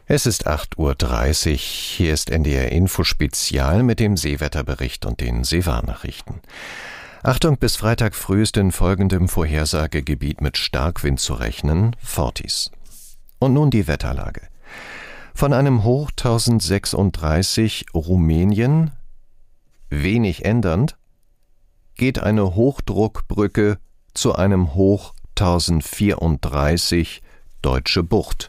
Es ist 8:30 Uhr, hier ist NDR Info Spezial mit dem Seewetterbericht und den Seewarnachrichten. Achtung, bis Freitag früh ist in folgendem Vorhersagegebiet mit Starkwind zu rechnen, Fortis. Und nun die Wetterlage. Von einem Hoch 1036 Rumänien, wenig ändernd, geht eine Hochdruckbrücke zu einem Hoch 1034 Deutsche Bucht.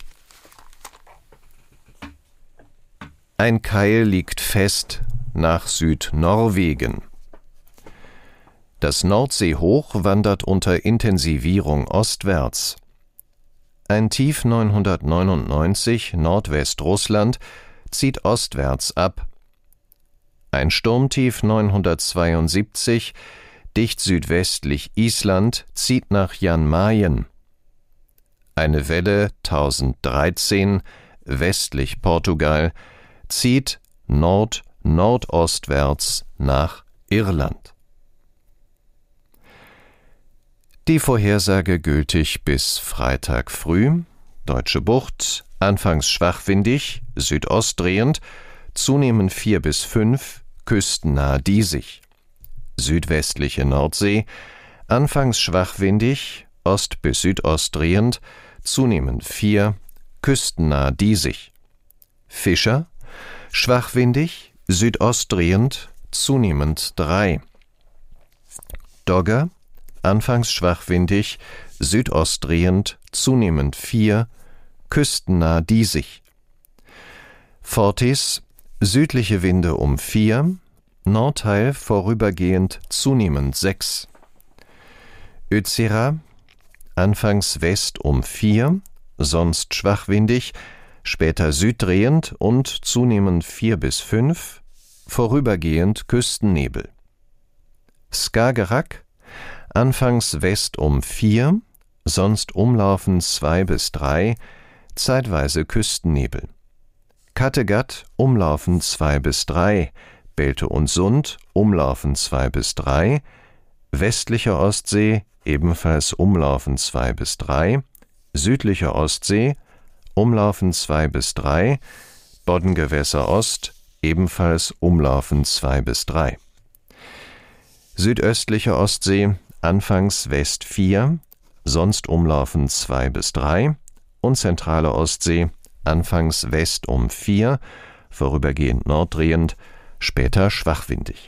Ein Keil liegt fest nach Südnorwegen. Das Nordseehoch wandert unter Intensivierung ostwärts. Ein Tief 999 Nordwestrussland zieht ostwärts ab. Ein Sturmtief 972 dicht südwestlich Island zieht nach Jan Mayen. Eine Welle 1013 westlich Portugal zieht nordostwärts nach Irland. Die Vorhersage gültig bis Freitag früh. Deutsche Bucht, anfangs schwachwindig, südostdrehend, zunehmend 4 bis 5, küstennah diesig. Südwestliche Nordsee, anfangs schwachwindig, ost- bis südostdrehend, zunehmend 4, küstennah diesig. Fischer, schwachwindig, südostdrehend, zunehmend 3. Dogger, anfangs schwachwindig, südostdrehend, zunehmend 4, küstennah diesig. Fortis, südliche Winde um 4, Nordteil vorübergehend zunehmend 6. Ötzera, anfangs West um 4, sonst schwachwindig, später süddrehend und zunehmend 4 bis 5, vorübergehend Küstennebel. Skagerrak, anfangs West um 4, sonst umlaufend 2 bis 3, zeitweise Küstennebel. Kattegat, umlaufend 2 bis 3, Belte und Sund, umlaufend 2 bis 3, westlicher Ostsee, ebenfalls umlaufend 2 bis 3, südlicher Ostsee, umlaufend 2 bis 3, Boddengewässer Ost, ebenfalls umlaufend 2 bis 3. Südöstliche Ostsee, anfangs West 4, sonst umlaufend 2 bis 3 und zentrale Ostsee, anfangs West um 4, vorübergehend norddrehend, später schwachwindig.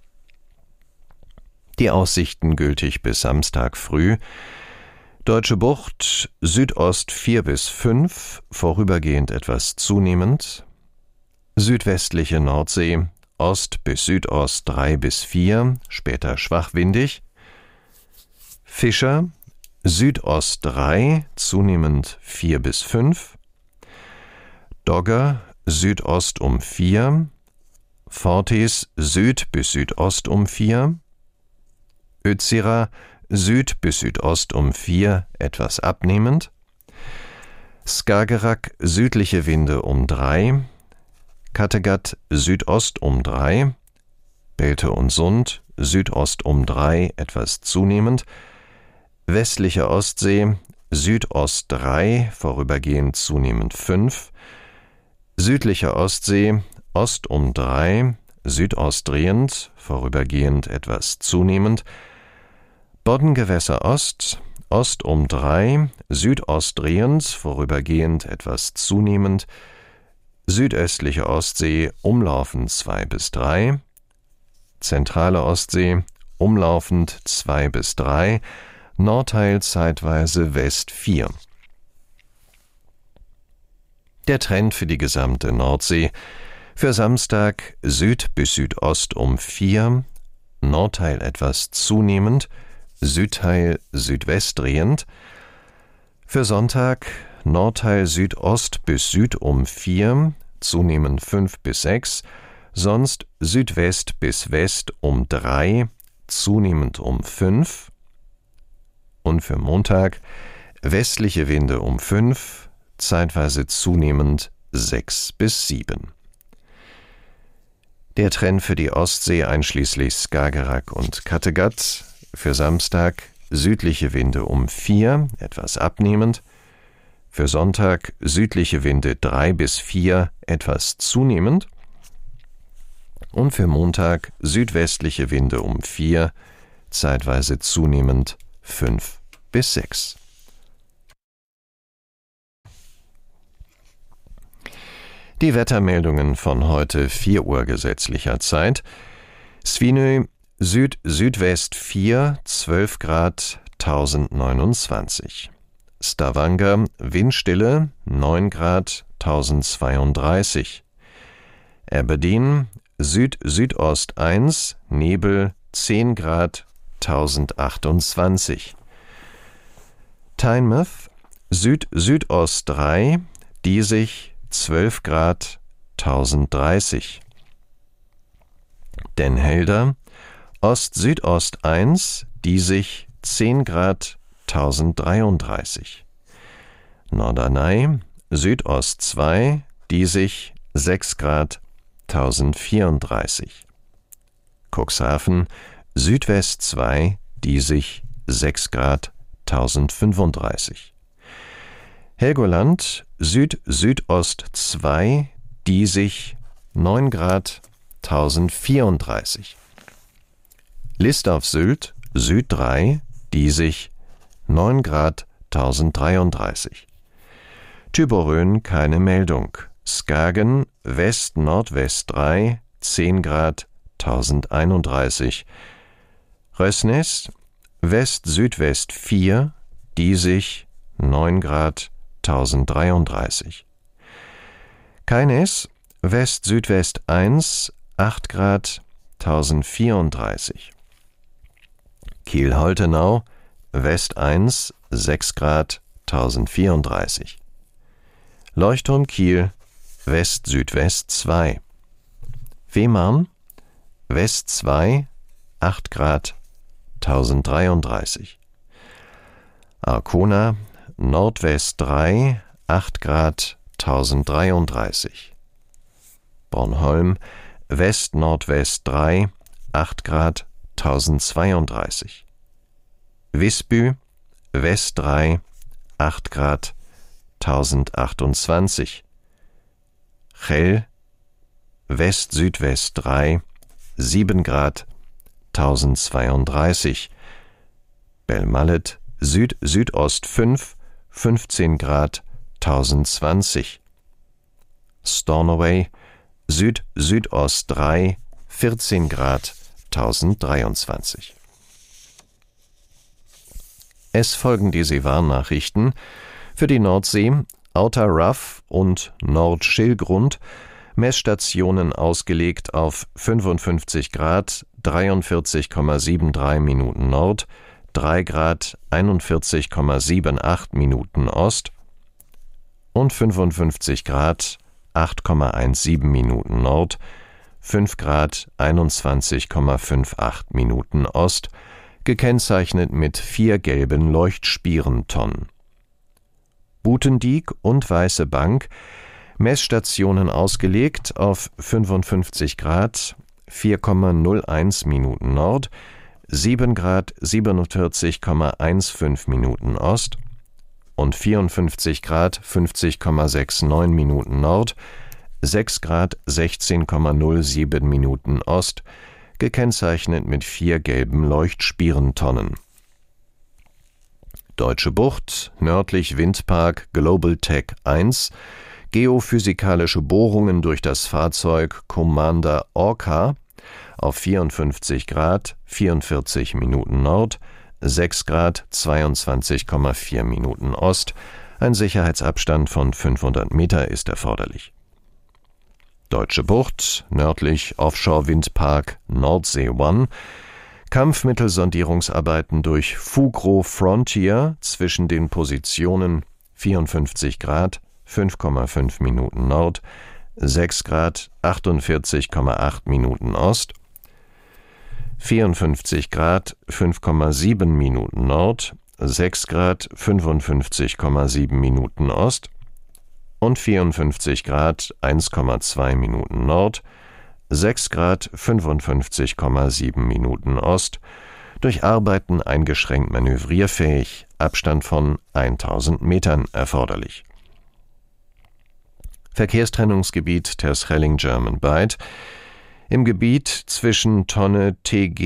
Die Aussichten gültig bis Samstag früh. Deutsche Bucht, Südost 4 bis 5, vorübergehend etwas zunehmend. Südwestliche Nordsee, Ost bis Südost 3 bis 4, später schwachwindig. Fischer, Südost 3, zunehmend 4 bis 5. Dogger, Südost um 4. Fortis, Süd bis Südost um 4. Ötzera, Süd bis Südost um 4, etwas abnehmend. Skagerrak, südliche Winde um 3. Kattegat, Südost um 3. Belte und Sund, Südost um 3, etwas zunehmend. Westliche Ostsee, Südost 3, vorübergehend zunehmend 5. Südliche Ostsee, Ost um 3, südostdrehend, vorübergehend etwas zunehmend. Boddengewässer Ost, Ost um 3, südostdrehend, vorübergehend etwas zunehmend. Südöstliche Ostsee, umlaufend 2 bis 3. Zentrale Ostsee, umlaufend 2 bis 3. Nordteil zeitweise West 4. Der Trend für die gesamte Nordsee: für Samstag Süd bis Südost um 4, Nordteil etwas zunehmend, Südteil südwestdrehend. Für Sonntag Nordteil Südost bis Süd um 4, zunehmend 5 bis 6, sonst Südwest bis West um 3, zunehmend um 5. Und für Montag westliche Winde um 5, zeitweise zunehmend 6 bis 7. Der Trend für die Ostsee einschließlich Skagerrak und Kattegat: für Samstag südliche Winde um 4, etwas abnehmend. Für Sonntag südliche Winde 3 bis 4, etwas zunehmend. Und für Montag südwestliche Winde um 4, zeitweise zunehmend 5 bis 6. Die Wettermeldungen von heute 4 Uhr gesetzlicher Zeit. Svinö Süd-Südwest 4, 12 Grad, 1029. Stavanger Windstille 9 Grad, 1032. Aberdeen Süd-Südost 1, Nebel 10 Grad, 1028. Tynemouth Süd-Südost 3, Diesig 12 Grad, 1030. Den Helder Ost-Südost 1, Diesig 10 Grad, 1033. Norderney Südost 2, Diesig 6 Grad, 1034. Cuxhaven Südwest 2, Diesig 6 Grad, 1035. Helgoland Süd-Südost 2, Diesig 9 Grad, 1034. List auf Sylt Süd 3, Diesig 9 Grad, 1033. Thyborøn keine Meldung. Skagen West-Nordwest 3, 10 Grad, 1031. Røsnes West-Südwest 4, Diesig 9 Grad, 1033. Keines West-Südwest 1, 8 Grad, 1034. Kiel-Holtenau West 1, 6 Grad, 1034. Leuchtturm Kiel West-Südwest 2. Fehmarn West 2, 8 Grad, 1033. Arkona Nordwest 3, 8 Grad, 1033. Bornholm West-Nordwest 3, 8 Grad, 1032. Visby West 3, 8 Grad, 1028. Chell West-Südwest 3, 7 Grad, 1032. Belmallet Süd-Südost 5, 15 Grad, 1020. Stornoway Süd-Südost 3, 14 Grad, 1023. Es folgen die Seewarnnachrichten für die Nordsee, Outer Rough und Nord-Schillgrund, Messstationen ausgelegt auf 55 Grad, 43,73 Minuten Nord, 3 Grad, 41,78 Minuten Ost und 55 Grad, 8,17 Minuten Nord, 5 Grad, 21,58 Minuten Ost, gekennzeichnet mit 4 gelben Leuchtspierentonnen. Butendiek und Weiße Bank, Messstationen ausgelegt auf 55 Grad, 4,01 Minuten Nord, 7 Grad, 47,15 Minuten Ost und 54 Grad, 50,69 Minuten Nord, 6 Grad, 16,07 Minuten Ost, gekennzeichnet mit 4 gelben Leuchtspierentonnen. Deutsche Bucht, nördlich Windpark Global Tech 1, geophysikalische Bohrungen durch das Fahrzeug Commander Orca auf 54 Grad, 44 Minuten Nord, 6 Grad, 22,4 Minuten Ost. Ein Sicherheitsabstand von 500 Meter ist erforderlich. Deutsche Bucht, nördlich Offshore-Windpark Nordsee One, Kampfmittelsondierungsarbeiten durch Fugro Frontier zwischen den Positionen 54 Grad, 5,5 Minuten Nord, 6 Grad, 48,8 Minuten Ost, 54 Grad, 5,7 Minuten Nord, 6 Grad, 55,7 Minuten Ost und 54 Grad, 1,2 Minuten Nord, 6 Grad, 55,7 Minuten Ost, durch Arbeiten eingeschränkt manövrierfähig, Abstand von 1000 Metern erforderlich. Verkehrstrennungsgebiet Terschelling German Bight. Im Gebiet zwischen Tonne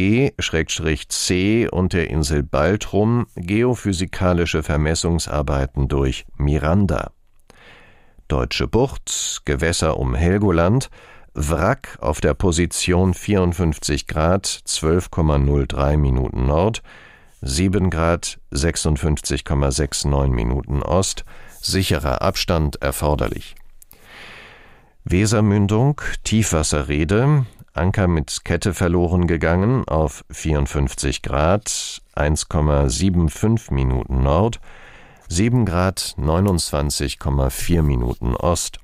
TG/C und der Insel Baltrum geophysikalische Vermessungsarbeiten durch Miranda. Deutsche Bucht, Gewässer um Helgoland, Wrack auf der Position 54 Grad 12,03 Minuten Nord, 7 Grad 56,69 Minuten Ost, sicherer Abstand erforderlich. Wesermündung, Tiefwasserrede, Anker mit Kette verloren gegangen auf 54 Grad 1,75 Minuten Nord, 7 Grad 29,4 Minuten Ost.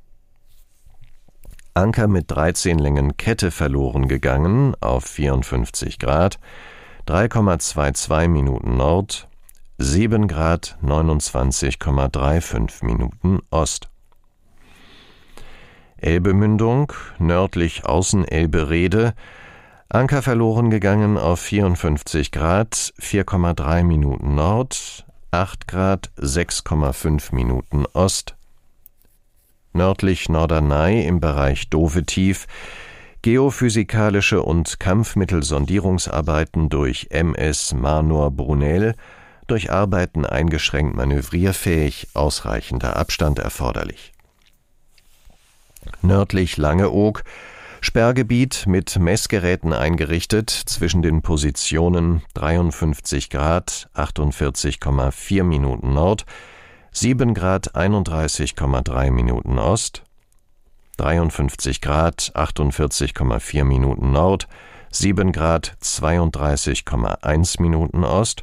Anker mit 13 Längen Kette verloren gegangen auf 54 Grad 3,22 Minuten Nord, 7 Grad 29,35 Minuten Ost. Elbemündung, nördlich Außenelbe-Rede, Anker verloren gegangen auf 54 Grad 4,3 Minuten Nord, 8 Grad 6,5 Minuten Ost. Nördlich Norderney im Bereich Dovetief, geophysikalische und Kampfmittelsondierungsarbeiten durch MS Manor Brunel, durch Arbeiten eingeschränkt manövrierfähig, ausreichender Abstand erforderlich. Nördlich Langeoog, Sperrgebiet mit Messgeräten eingerichtet zwischen den Positionen 53 Grad 48,4 Minuten Nord, 7 Grad 31,3 Minuten Ost, 53 Grad 48,4 Minuten Nord, 7 Grad 32,1 Minuten Ost,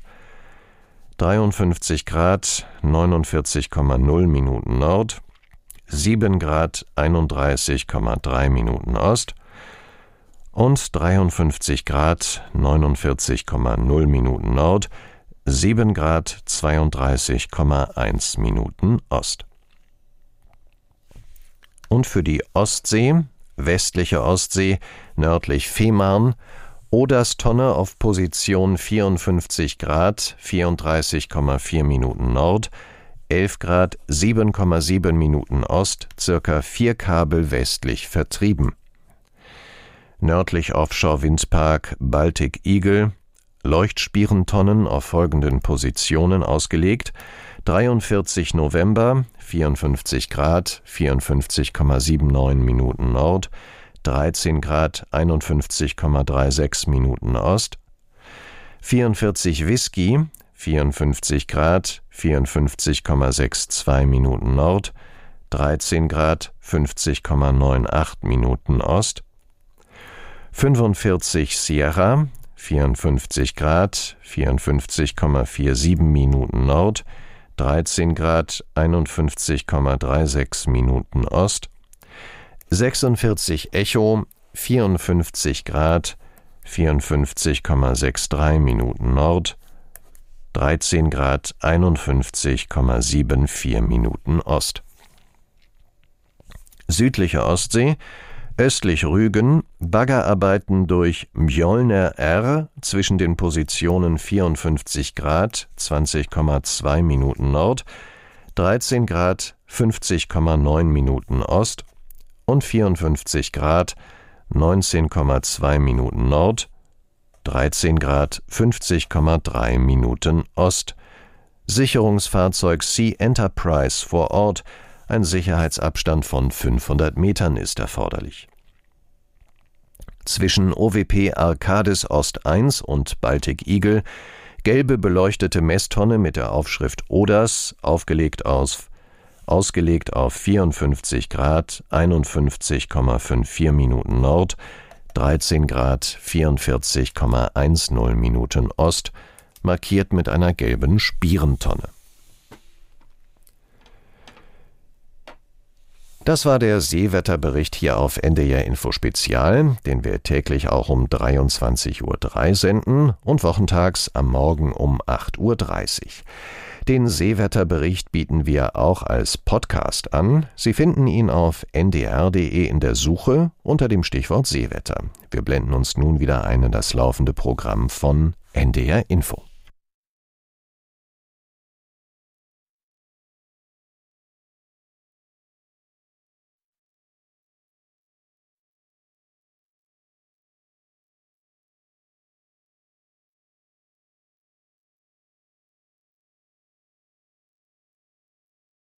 53 Grad 49,0 Minuten Nord, 7 Grad 31,3 Minuten Ost und 53 Grad 49,0 Minuten Nord, 7 Grad 32,1 Minuten Ost. Und für die Ostsee, westliche Ostsee, nördlich Fehmarn, Oderstonne auf Position 54 Grad 34,4 Minuten Nord, 11 Grad 7,7 Minuten Ost, circa 4 Kabel westlich vertrieben. Nördlich Offshore-Windpark Baltic Eagle, Leuchtspierentonnen auf folgenden Positionen ausgelegt: 43 November, 54 Grad 54,79 Minuten Nord, 13 Grad 51,36 Minuten Ost, 44 Whisky, 54 Grad 54,62 Minuten Nord, 13 Grad 50,98 Minuten Ost, 45 Sierra, 54 Grad 54,47 Minuten Nord, 13 Grad 51,36 Minuten Ost, 46 Echo, 54 Grad 54,63 Minuten Nord, 13 Grad 51,74 Minuten Ost. Südliche Ostsee, östlich Rügen, Baggerarbeiten durch Mjolner R zwischen den Positionen 54 Grad 20,2 Minuten Nord, 13 Grad 50,9 Minuten Ost und 54 Grad 19,2 Minuten Nord, 13 Grad 50,3 Minuten Ost. Sicherungsfahrzeug Sea Enterprise vor Ort. Ein Sicherheitsabstand von 500 Metern ist erforderlich. Zwischen OWP Arcadis Ost 1 und Baltic Eagle gelbe beleuchtete Messtonne mit der Aufschrift Oders, ausgelegt auf 54 Grad 51,54 Minuten Nord, 13 Grad 44,10 Minuten Ost, markiert mit einer gelben Spierentonne. Das war der Seewetterbericht hier auf NDR Info Spezial, den wir täglich auch um 23:03 Uhr senden und wochentags am Morgen um 8:30 Uhr. Den Seewetterbericht bieten wir auch als Podcast an. Sie finden ihn auf ndr.de in der Suche unter dem Stichwort Seewetter. Wir blenden uns nun wieder ein in das laufende Programm von NDR Info.